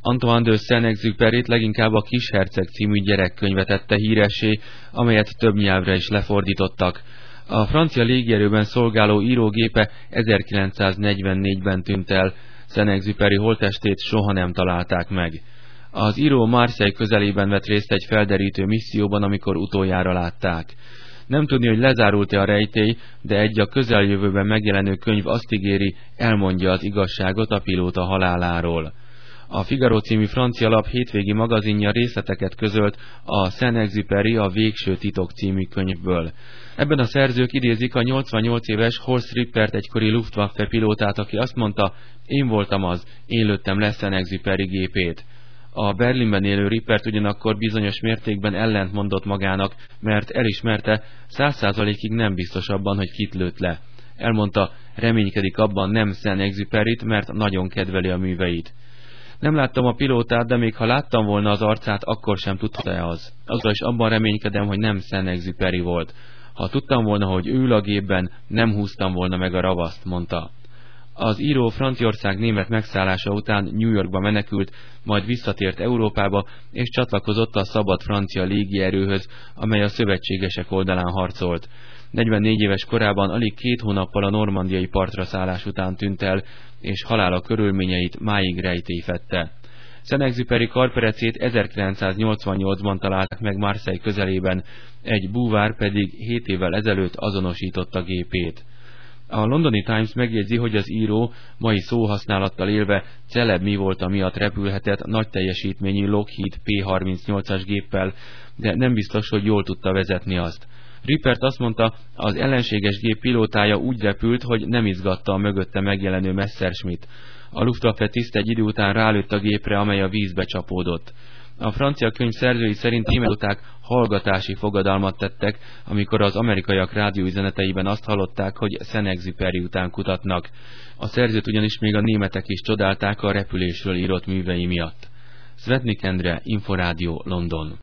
Antoine de Saint-Exupéryt leginkább a Kisherceg című gyerekkönyve tette híressé, amelyet több nyelvre is lefordítottak. A francia légierőben szolgáló írógépe 1944-ben tűnt el, Saint-Exupéry holttestét soha nem találták meg. Az író Marseille közelében vett részt egy felderítő misszióban, amikor utoljára látták. Nem tudni, hogy lezárult-e a rejtély, de egy a közeljövőben megjelenő könyv azt ígéri, elmondja az igazságot a pilóta haláláról. A Figaro című francia lap hétvégi magazinja részleteket közölt a Saint-Exupéry a Végső titok című könyvből. Ebben a szerzők idézik a 88 éves Horst Rippert egykori Luftwaffe pilótát, aki azt mondta, én voltam az, én lőttem le Saint-Exupéry gépét. A Berlinben élő Rippert ugyanakkor bizonyos mértékben ellentmondott magának, mert elismerte, 100%-ig nem biztos abban, hogy kit lőtt le. Elmondta, reménykedik abban nem Saint-Exupéryt, mert nagyon kedveli a műveit. Nem láttam a pilótát, de még ha láttam volna az arcát, akkor sem tudta-e az. Azzal is abban reménykedem, hogy nem Saint-Exupéry volt. Ha tudtam volna, hogy ül a gépben, nem húztam volna meg a ravaszt, mondta. Az író Franciaország német megszállása után New Yorkba menekült, majd visszatért Európába, és csatlakozott a szabad francia légierőhöz, amely a szövetségesek oldalán harcolt. 44 éves korában alig 2 hónappal a normandiai partra szállás után tűnt el, és halála körülményeit máig rejtély fedte. Saint-Exupéry karperecét 1988-ban találták meg Marseille közelében, egy búvár pedig 7 évvel ezelőtt azonosította gépét. A londoni Times megjegyzi, hogy az író mai szóhasználattal élve celeb mi volt miatt repülhetett nagy teljesítményű Lockheed P-38-as géppel, de nem biztos, hogy jól tudta vezetni azt. Rippert azt mondta, az ellenséges gép pilótája úgy repült, hogy nem izgatta a mögötte megjelenő Messerschmitt. A Luftwaffe tiszt egy idő után rálőtt a gépre, amely a vízbe csapódott. A francia könyv szerzői szerint pilóták hallgatási fogadalmat tettek, amikor az amerikaiak rádióüzeneteiben azt hallották, hogy Saint-Exupéry után kutatnak. A szerzőt ugyanis még a németek is csodálták a repülésről írott művei miatt. Svetnik Endre, Inforádió, London.